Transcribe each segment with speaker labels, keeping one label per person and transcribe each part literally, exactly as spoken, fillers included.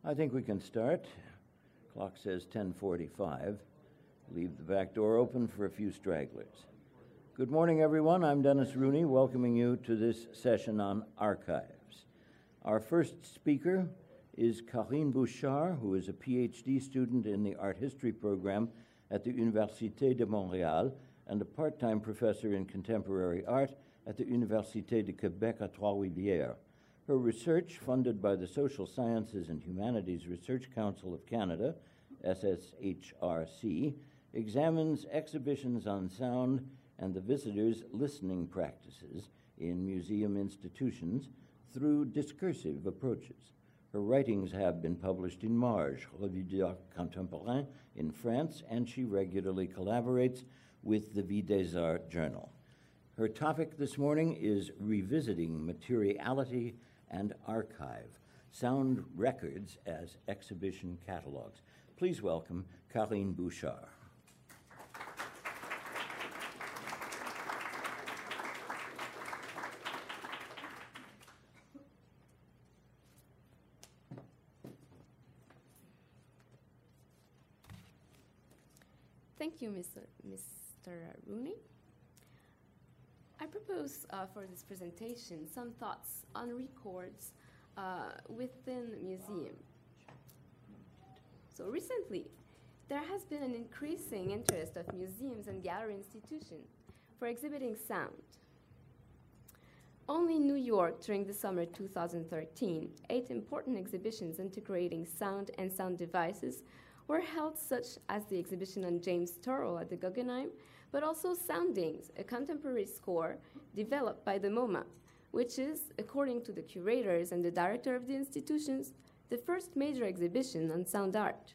Speaker 1: I think we can start. Clock says ten forty-five. Leave the back door open for a few stragglers. Good morning, everyone. I'm Dennis Rooney, welcoming you to this session on archives. Our first speaker is Karine Bouchard, who is a PhD student in the art history program at the Université de Montréal and a part-time professor in contemporary art at the Université de Québec à Trois-Rivières. Her research, funded by the Social Sciences and Humanities Research Council of Canada, S S H R C, examines exhibitions on sound and the visitors' listening practices in museum institutions through discursive approaches. Her writings have been published in Marge, Revue d'Art Contemporain in France, and she regularly collaborates with the Vie des Arts journal. Her topic this morning is revisiting materiality and archive, sound records as exhibition catalogs. Please welcome Karine Bouchard.
Speaker 2: Thank you, Mister Mister Rooney. I propose uh, for this presentation some thoughts on records uh, within museum. So recently, there has been an increasing interest of museums and gallery institutions for exhibiting sound. Only in New York during the summer two thousand thirteen, eight important exhibitions integrating sound and sound devices were held, such as the exhibition on James Turrell at the Guggenheim, but also Soundings, a contemporary score developed by the MoMA, which is, according to the curators and the director of the institutions, the first major exhibition on sound art.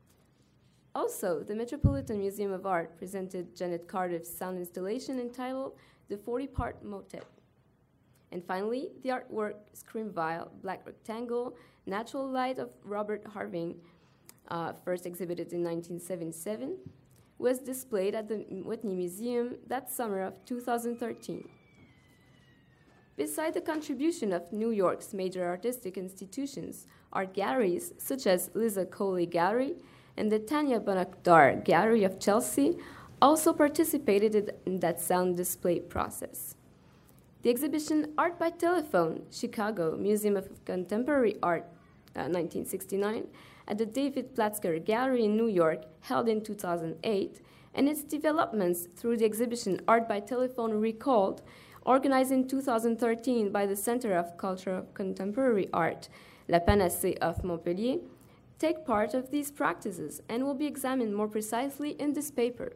Speaker 2: Also, the Metropolitan Museum of Art presented Janet Cardiff's sound installation entitled The forty-Part Motet. And finally, the artwork Scream Vial, Black Rectangle, Natural Light of Robert Harving, uh, first exhibited in nineteen seventy-seven, was displayed at the Whitney Museum that summer of two thousand thirteen. Beside the contribution of New York's major artistic institutions, art galleries such as Liza Coley Gallery and the Tanya Bonakdar Gallery of Chelsea also participated in that sound display process. The exhibition Art by Telephone, Chicago Museum of Contemporary Art, uh, nineteen sixty-nine, at the David Platzker Gallery in New York, held in two thousand eight, and its developments through the exhibition Art by Telephone Recalled, organized in two thousand thirteen by the Center of Cultural Contemporary Art, La Panacée of Montpellier, take part of these practices and will be examined more precisely in this paper.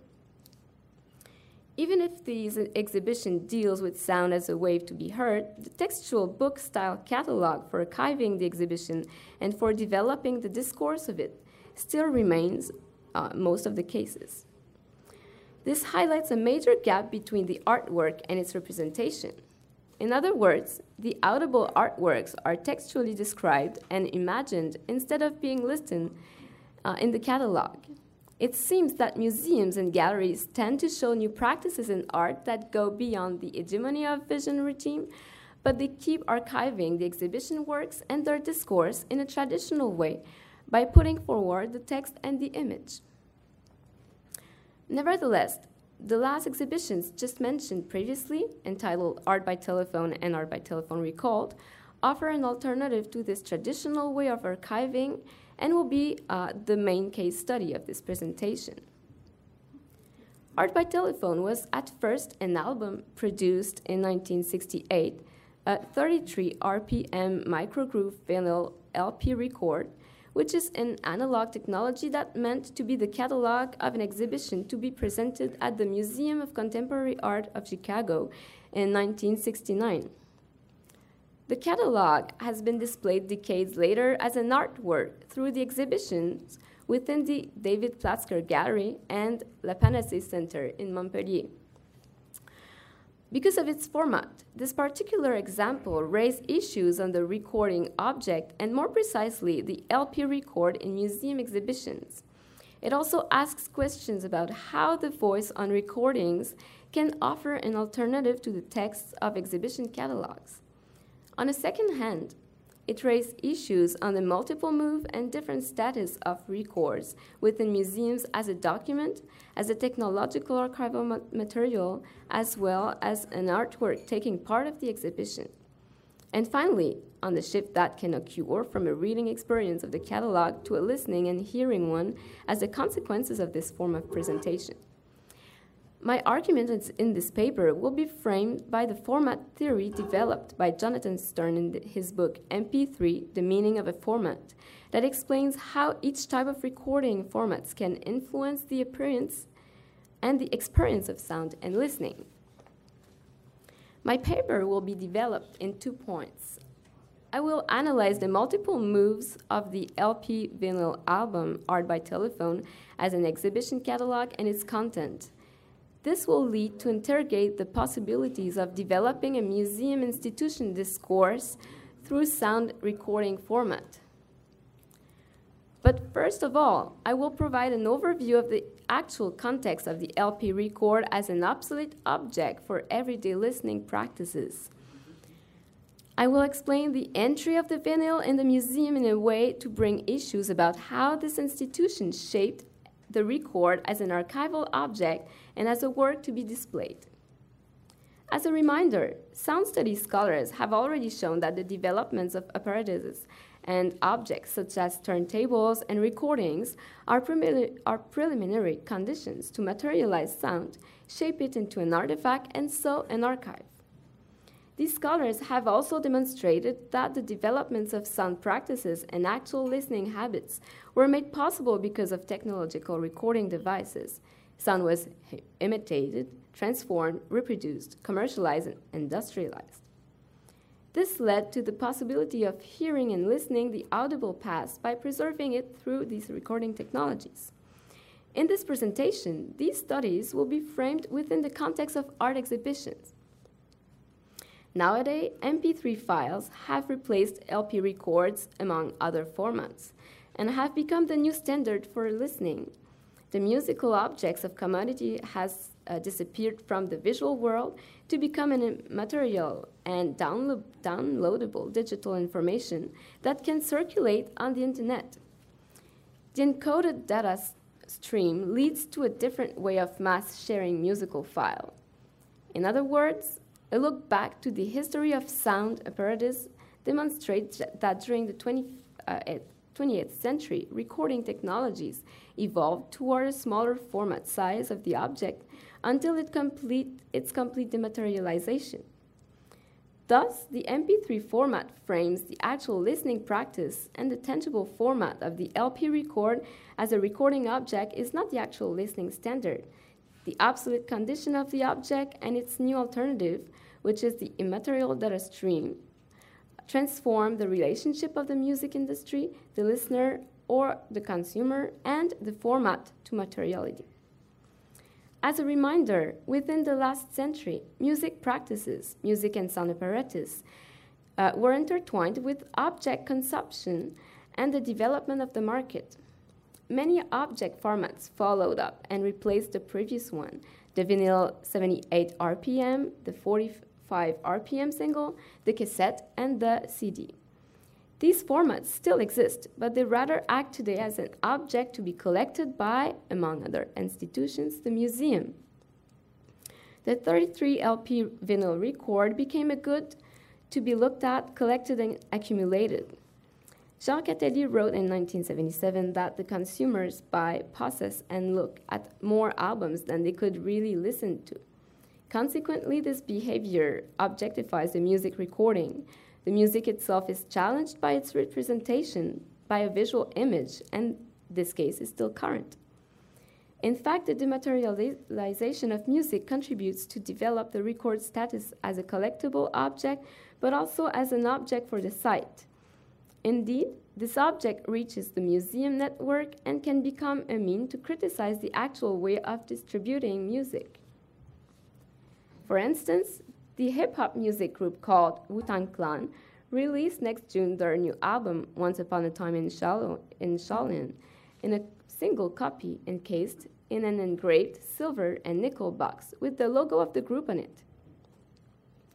Speaker 2: Even if this exhibition deals with sound as a way to be heard, the textual book-style catalog for archiving the exhibition and for developing the discourse of it still remains uh, most of the cases. This highlights a major gap between the artwork and its representation. In other words, the audible artworks are textually described and imagined instead of being listed uh, in the catalog. It seems that museums and galleries tend to show new practices in art that go beyond the hegemony of vision regime, but they keep archiving the exhibition works and their discourse in a traditional way by putting forward the text and the image. Nevertheless, the last exhibitions just mentioned previously, entitled Art by Telephone and Art by Telephone Recalled, offer an alternative to this traditional way of archiving and will be uh, the main case study of this presentation. Art by Telephone was at first an album produced in nineteen sixty-eight, a thirty-three R P M microgroove vinyl L P record, which is an analog technology that meant to be the catalog of an exhibition to be presented at the Museum of Contemporary Art of Chicago in nineteen sixty-nine. The catalog has been displayed decades later as an artwork through the exhibitions within the David Platzker Gallery and La Panacée Center in Montpellier. Because of its format, this particular example raised issues on the recording object and, more precisely, the L P record in museum exhibitions. It also asks questions about how the voice on recordings can offer an alternative to the texts of exhibition catalogs. On a second hand, It raised issues on the multiple move and different status of records within museums as a document, as a technological archival ma- material, as well as an artwork taking part of the exhibition. And finally, on the shift that can occur from a reading experience of the catalog to a listening and hearing one as the consequences of this form of presentation. My argument in this paper will be framed by the format theory developed by Jonathan Stern in his book M P three, The Meaning of a Format, that explains how each type of recording formats can influence the appearance and the experience of sound and listening. My paper will be developed in two points. I will analyze the multiple moves of the L P vinyl album Art by Telephone as an exhibition catalog and its content. This will lead to interrogate the possibilities of developing a museum institution discourse through sound recording format. But first of all, I will provide an overview of the actual context of the L P record as an obsolete object for everyday listening practices. I will explain the entry of the vinyl in the museum in a way to bring issues about how this institution shaped the record as an archival object and as a work to be displayed. As a reminder, sound studies scholars have already shown that the developments of apparatuses and objects such as turntables and recordings are, premi- are preliminary conditions to materialize sound, shape it into an artifact, and so an archive. These scholars have also demonstrated that the developments of sound practices and actual listening habits were made possible because of technological recording devices. Sound was imitated, transformed, reproduced, commercialized, and industrialized. This led to the possibility of hearing and listening the audible past by preserving it through these recording technologies. In this presentation, these studies will be framed within the context of art exhibitions. Nowadays, M P three files have replaced L P records among other formats and have become the new standard for listening. The musical objects of commodity has uh, disappeared from the visual world to become an immaterial and download downloadable digital information that can circulate on the internet. The encoded data stream leads to a different way of mass sharing musical file. In other words, a look back to the history of sound apparatus demonstrates that during the twentieth century, recording technologies evolved toward a smaller format size of the object until it complete, its complete dematerialization. Thus, the M P three format frames the actual listening practice, and the tangible format of the L P record as a recording object is not the actual listening standard. The obsolete condition of the object and its new alternative, which is the immaterial data stream, transform the relationship of the music industry, the listener, or the consumer, and the format to materiality. As a reminder, within the last century, music practices, music and sound apparatus, uh, were intertwined with object consumption and the development of the market. Many object formats followed up and replaced the previous one, the vinyl seventy-eight R P M, the forty-five R P M single, the cassette, and the C D. These formats still exist, but they rather act today as an object to be collected by, among other institutions, the museum. The thirty-three L P vinyl record became a good to be looked at, collected, and accumulated. Jean Catellier wrote in nineteen seventy-seven that the consumers buy, possess, and look at more albums than they could really listen to. Consequently, this behavior objectifies the music recording. The music itself is challenged by its representation by a visual image, and this case is still current. In fact, the dematerialization of music contributes to develop the record status as a collectible object, but also as an object for the site. Indeed, this object reaches the museum network and can become a means to criticize the actual way of distributing music. For instance, the hip-hop music group called Wu-Tang Clan released next June their new album, Once Upon a Time in Shaolin, in a single copy encased in an engraved silver and nickel box with the logo of the group on it.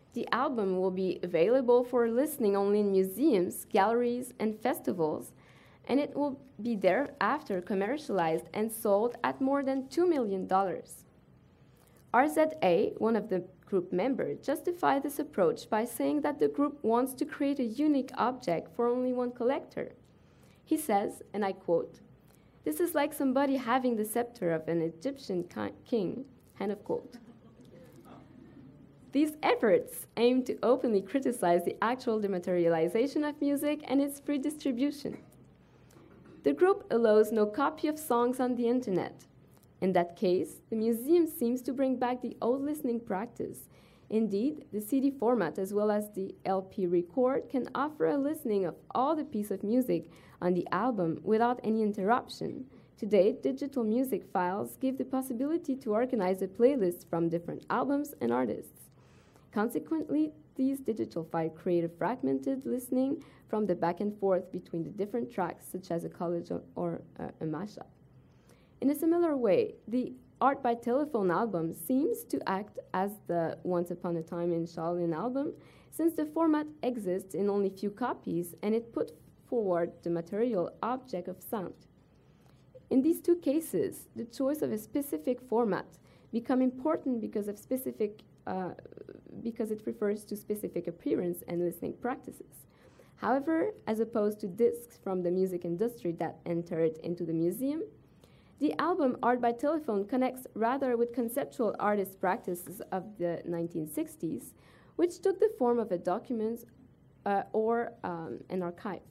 Speaker 2: The album will be available for listening only in museums, galleries, and festivals, and it will be thereafter commercialized and sold at more than two million dollars. R Z A, one of the group members, justified this approach by saying that the group wants to create a unique object for only one collector. He says, and I quote, "This is like somebody having the scepter of an Egyptian king," end of quote. These efforts aim to openly criticize the actual dematerialization of music and its free distribution. The group allows no copy of songs on the internet. In that case, the museum seems to bring back the old listening practice. Indeed, the C D format as well as the L P record can offer a listening of all the piece of music on the album without any interruption. Today, digital music files give the possibility to organize a playlist from different albums and artists. Consequently, these digital files create a fragmented listening from the back and forth between the different tracks, such as a collage or uh, a mashup. In a similar way, the Art by Telephone album seems to act as the Once Upon a Time in Shaolin album, since the format exists in only few copies and it put forward the material object of sound. In these two cases, the choice of a specific format become important because of specific, uh, because it refers to specific appearance and listening practices. However, as opposed to discs from the music industry that entered into the museum, the album Art by Telephone connects rather with conceptual artist practices of the nineteen sixties, which took the form of a document uh, or um, an archive.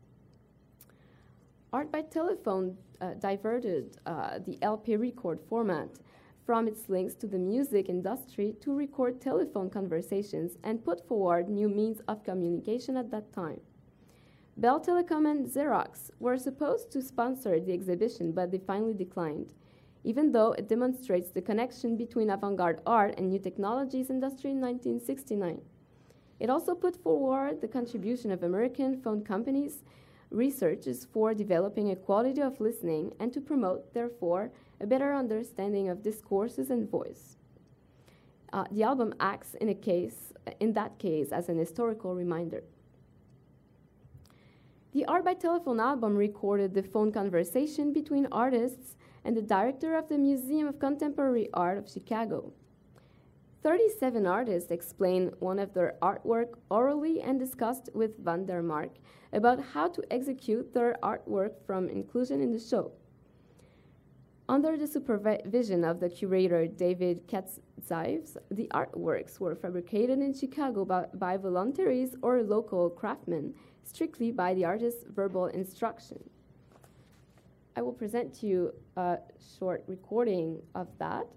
Speaker 2: Art by Telephone uh, diverted uh, the L P record format from its links to the music industry to record telephone conversations and put forward new means of communication at that time. Bell Telecom and Xerox were supposed to sponsor the exhibition, but they finally declined, even though it demonstrates the connection between avant-garde art and new technologies industry in nineteen sixty-nine. It also put forward the contribution of American phone companies' researches for developing a quality of listening and to promote, therefore, a better understanding of discourses and voice. Uh, the album acts in a case, in that case, as an historical reminder. The Art by Telephone album recorded the phone conversation between artists and the director of the Museum of Contemporary Art of Chicago. thirty-seven artists explained one of their artwork orally and discussed with Van der Mark about how to execute their artwork from inclusion in the show. Under the supervision of the curator David Katzives, the artworks were fabricated in Chicago by, by volunteers or local craftsmen, strictly by the artist's verbal instruction. I will present to you a short recording of that.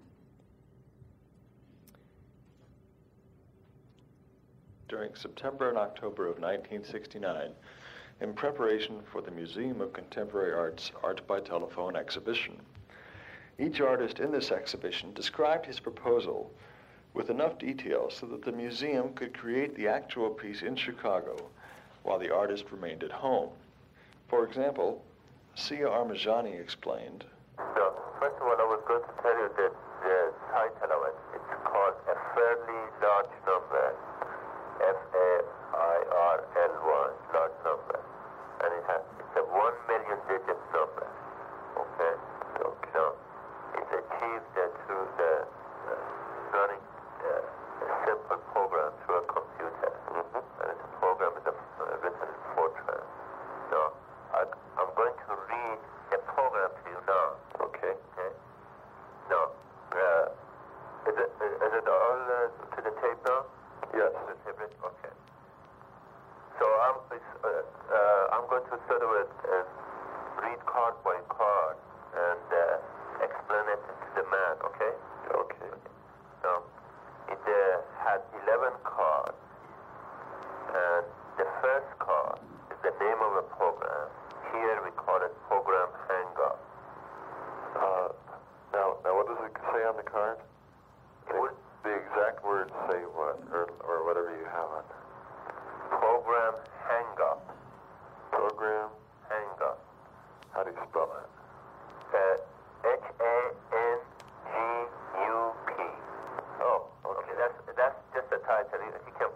Speaker 3: During September and October of nineteen sixty-nine, in preparation for the Museum of Contemporary Art's Art by Telephone exhibition. Each artist in this exhibition described his proposal with enough detail so that the museum could create the actual piece in Chicago while the artist remained at home. For example, Sia Armajani explained,
Speaker 4: So, first of all, I was going to tell you that the title of it, it's called A Fairly Large Number, F A I R L Y, large number. And it has, it's a one million digit number, okay? So, so it's achieved uh, through the uh, running uh, a simple program through a computer. Mm-hmm. And it's a program with a, uh, written in Fortran. So, I, I'm going to read the program to you now. Okay. Okay. Now, uh, is it is it all uh, to the tape now?
Speaker 3: yes,
Speaker 4: To the tape. Okay. So I'm it's, uh, uh, I'm going to sort of uh, read card by card and uh, explain it to the man. Okay.
Speaker 3: okay.
Speaker 4: Now, it uh, had eleven cards, and the first card is the name of a program. Here we call it Program Hang Up.
Speaker 3: Uh, now, now, what does it say on the card?
Speaker 4: It would
Speaker 3: The exact words say what, or, or whatever you have on there.
Speaker 4: Program Hang Up.
Speaker 3: Program,
Speaker 4: Hang Up.
Speaker 3: how do you spell that?
Speaker 4: Uh, H A N G U P.
Speaker 3: Oh,
Speaker 4: Okay, that's that's just the title. You, you can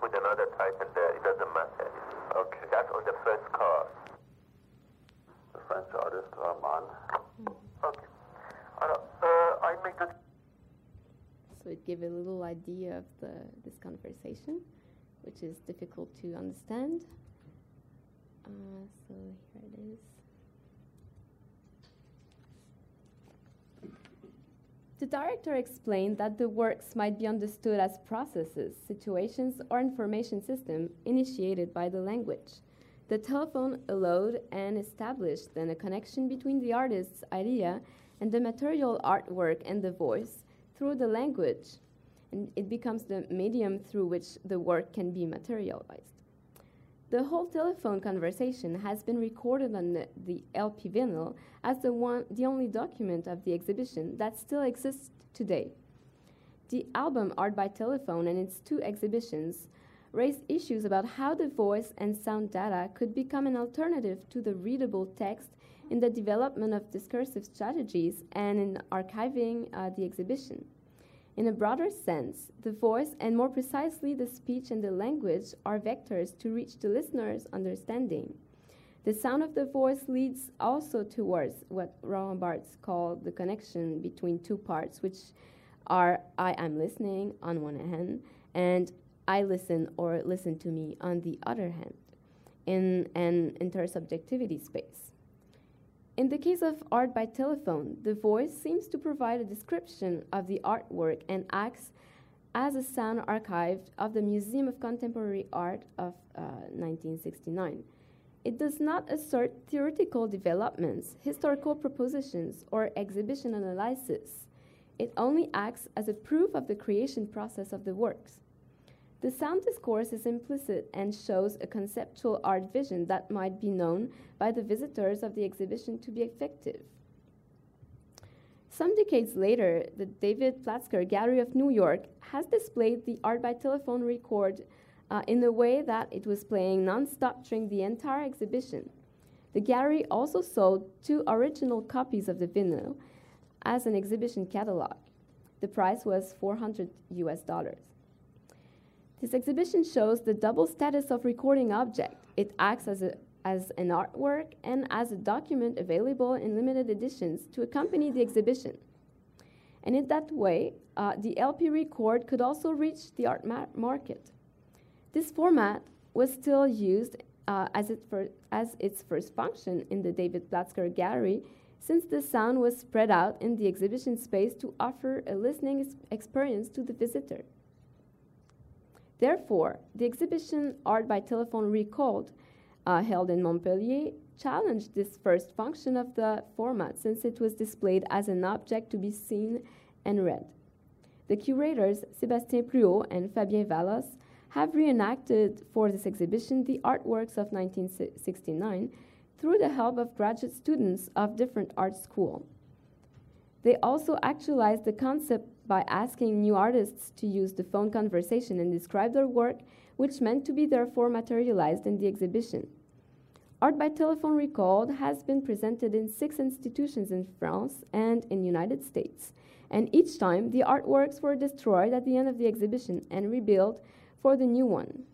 Speaker 4: French artist, Rahman. Okay. Uh, uh, I make the...
Speaker 2: So it gives a little idea of the, this conversation, which is difficult to understand. Uh, so here it is. The director explained that the works might be understood as processes, situations, or information systems initiated by the language. The telephone allowed and established then a connection between the artist's idea and the material artwork and the voice through the language, and it becomes the medium through which the work can be materialized. The whole telephone conversation has been recorded on the, the L P vinyl as the, one, the only document of the exhibition that still exists today. The album Art by Telephone and its two exhibitions raised issues about how the voice and sound data could become an alternative to the readable text in the development of discursive strategies and in archiving uh, the exhibition. In a broader sense, the voice, and more precisely the speech and the language, are vectors to reach the listener's understanding. The sound of the voice leads also towards what Roland Barthes called the connection between two parts, which are I am listening on one hand, and I listen or listen to me on the other hand, in an intersubjectivity space. In the case of Art by Telephone, the voice seems to provide a description of the artwork and acts as a sound archive of the Museum of Contemporary Art of uh, nineteen sixty-nine. It does not assert theoretical developments, historical propositions, or exhibition analysis. It only acts as a proof of the creation process of the works. The sound discourse is implicit and shows a conceptual art vision that might be known by the visitors of the exhibition to be effective. Some decades later, the David Platzker Gallery of New York has displayed the Art by Telephone record uh, in a way that it was playing non-stop during the entire exhibition. The gallery also sold two original copies of the vinyl as an exhibition catalog. The price was four hundred U S dollars. This exhibition shows the double status of recording object. It acts as, a, as an artwork and as a document available in limited editions to accompany the exhibition. And in that way, uh, the L P record could also reach the art ma- market. This format was still used uh, as, it fir- as its first function in the David Platzker Gallery, since the sound was spread out in the exhibition space to offer a listening ex- experience to the visitor. Therefore, the exhibition Art by Telephone Recalled, uh, held in Montpellier, challenged this first function of the format since it was displayed as an object to be seen and read. The curators, Sébastien Pluot and Fabien Vallos, have reenacted for this exhibition the artworks of nineteen sixty-nine through the help of graduate students of different art schools. They also actualized the concept by asking new artists to use the phone conversation and describe their work, which meant to be therefore materialized in the exhibition. Art by Telephone Recalled has been presented in six institutions in France and in the United States, and each time the artworks were destroyed at the end of the exhibition and rebuilt for the new one.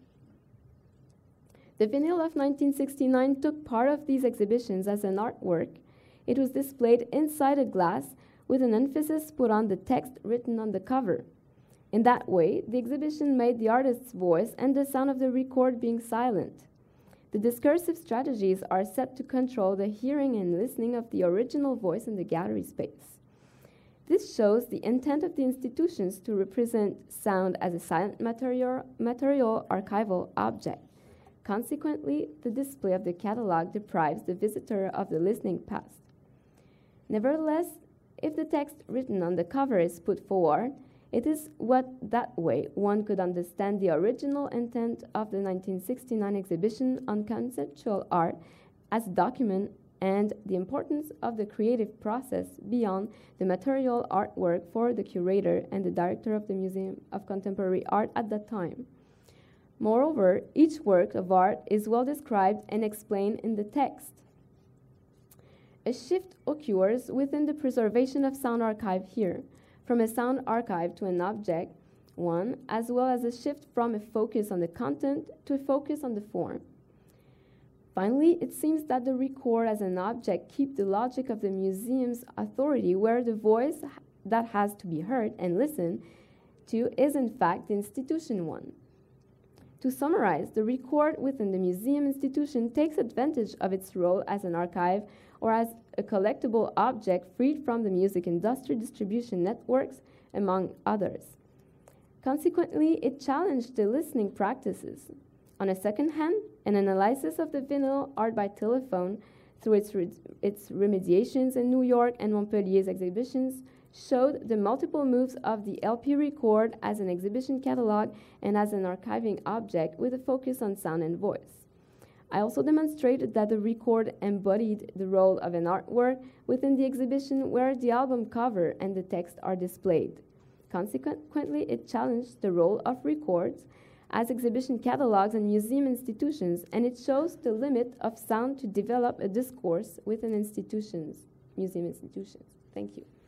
Speaker 2: The vinyl of nineteen sixty-nine took part of these exhibitions as an artwork. It was displayed inside a glass with an emphasis put on the text written on the cover. In that way, the exhibition made the artist's voice and the sound of the record being silent. The discursive strategies are set to control the hearing and listening of the original voice in the gallery space. This shows the intent of the institutions to represent sound as a silent material, material archival object. Consequently, the display of the catalog deprives the visitor of the listening past. Nevertheless, if the text written on the cover is put forward, it is what that way one could understand the original intent of the nineteen sixty-nine exhibition on conceptual art as a document and the importance of the creative process beyond the material artwork for the curator and the director of the Museum of Contemporary Art at that time. Moreover, each work of art is well described and explained in the text. A shift occurs within the preservation of sound archive here, from a sound archive to an object, one, as well as a shift from a focus on the content to a focus on the form. Finally, it seems that the record as an object keeps the logic of the museum's authority, where the voice that has to be heard and listened to is in fact the institution one. To summarize, the record within the museum institution takes advantage of its role as an archive or as a collectible object freed from the music industry distribution networks, among others. Consequently, it challenged the listening practices. On the second hand, an analysis of the vinyl art by telephone through its, re its remediations in New York and Montpellier's exhibitions showed the multiple moves of the L P record as an exhibition catalog and as an archiving object with a focus on sound and voice. I also demonstrated that the record embodied the role of an artwork within the exhibition where the album cover and the text are displayed. Consequently, it challenged the role of records as exhibition catalogs and museum institutions, and it shows the limit of sound to develop a discourse within institutions, museum institutions. Thank you.